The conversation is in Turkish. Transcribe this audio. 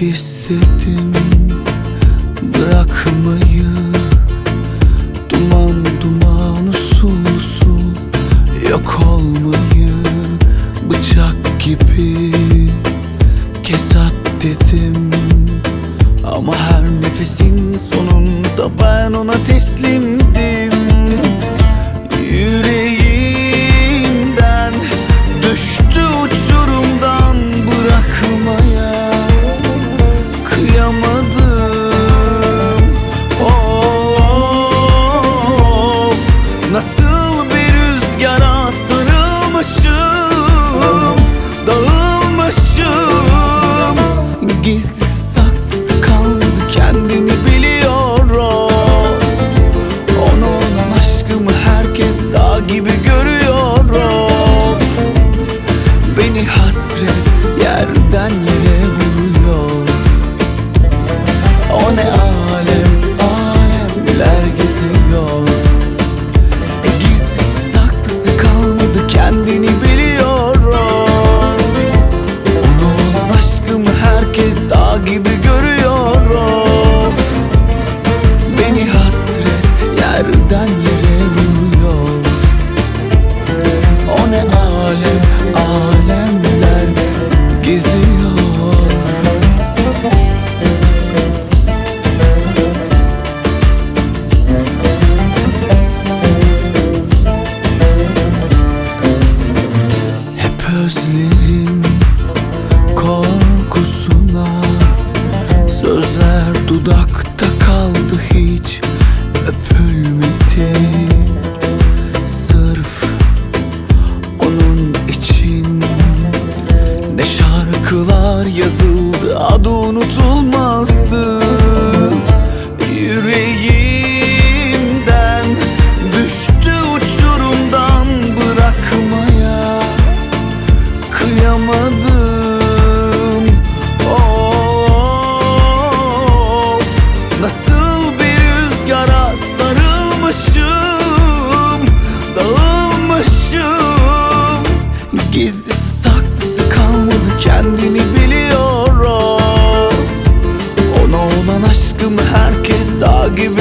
Çok istedim bırakmayı, duman duman usul usul yok olmayı. Bıçak gibi kes at dedim, ama her nefesin sonunda ben ona teslimdim. Yüreğimden düştü uçurumdan bırakmaya kıyamadım. Of, nasıl bir rüzgara sarılmışım, dağılmışım. Gizlisi saklısı kalmadı, kendini biliyorum. Ona olan aşkımı herkes dağ gibi görüyor. Of, beni hasret yerden yere vuruyor. O ne alem, alemler geziyor. Gizlisi saklısı kalmadı, kendini biliyorum. Ona olan aşkımı herkes dağ gibi görüyor. Of, beni hasret yerden yere vuruyor. O ne alem, alemler geziyor. Özlerim korkusuna, sözler dudakta kaldı, hiç öpülmedi. Sırf onun için ne şarkılar yazıldı, adı unutulmazdı. Yüreğimden düştü uçurumdan bırakmaya kıyamadım. Of, nasıl bir rüzgara sarılmışım, dağılmışım. Gizlisi saklısı kalmadı, kendini biliyorum. Ona olan aşkımı herkes dağ gibi